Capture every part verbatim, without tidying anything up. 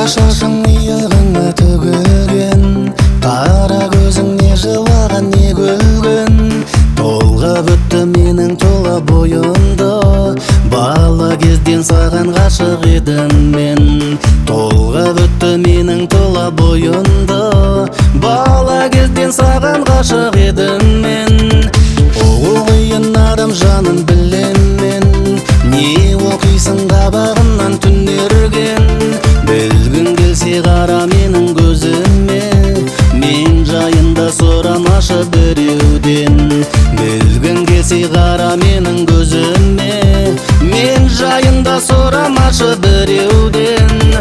шашың иығыңа төгілген, қара көзіңне жылаған не күлген. Толғап өтті менің тұла бойымды, бала кезден саған ғашық едім мен. Толғап өтті менің тұла бойымды, бала кезден саған ғашық едім мен. Ол қиын адам жанын білем мен, не оқисың қабағымнан түнерген. Білгің келсе қара менің көзіме, мен жайында сұрамашы біреуден. Білгің келсе қара менің көзіме, мен жайында сұрамашы біреуден.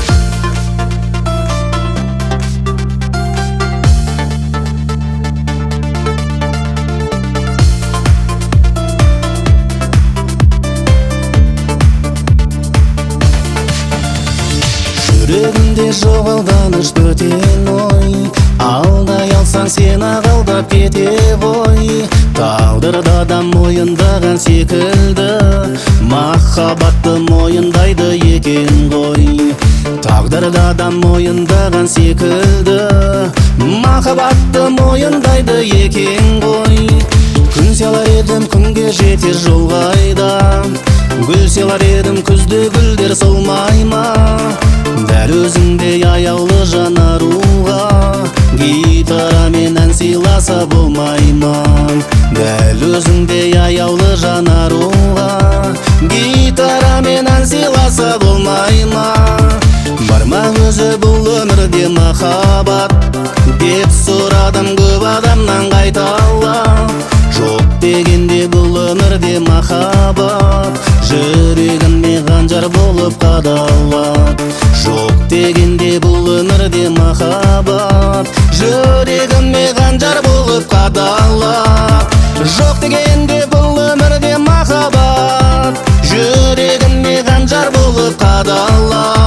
Жүрегімде жоқ алданыш бөтен ой, алдай алсаң сен алдап кете ғой. Тағдырда да мойындаған секілді, махаббатты мойындайды екен ғой. Тағдырда да мойындаған секілді, махаббатты мойындайды екен ғой. Күн сыйлар едім күнге жетер жолға айда, гүл сыйлар едім күзде гүлдер солмай ма. Дәл өзіңдей аяулы жанаруға, гитарамен ән сыйласа болмай ма. Дәл өзіңдей аяулы жанаруға, гитарамен ән сыйласа болмай ма. Бар ма өзі бұл өмірде махаббат, деп сұрадым көп адамнан қайталап. Жоқ дегенде бұл өмірде махаббат, жүрегіме қанжар болып қадалады. Жоқ дегенде бұл өмірде махаббат, жүрегіме қанжар болып қадалады. Жоқ дегенде бұл өмірде махаббат, жүрегіме қанжар болып қадалады.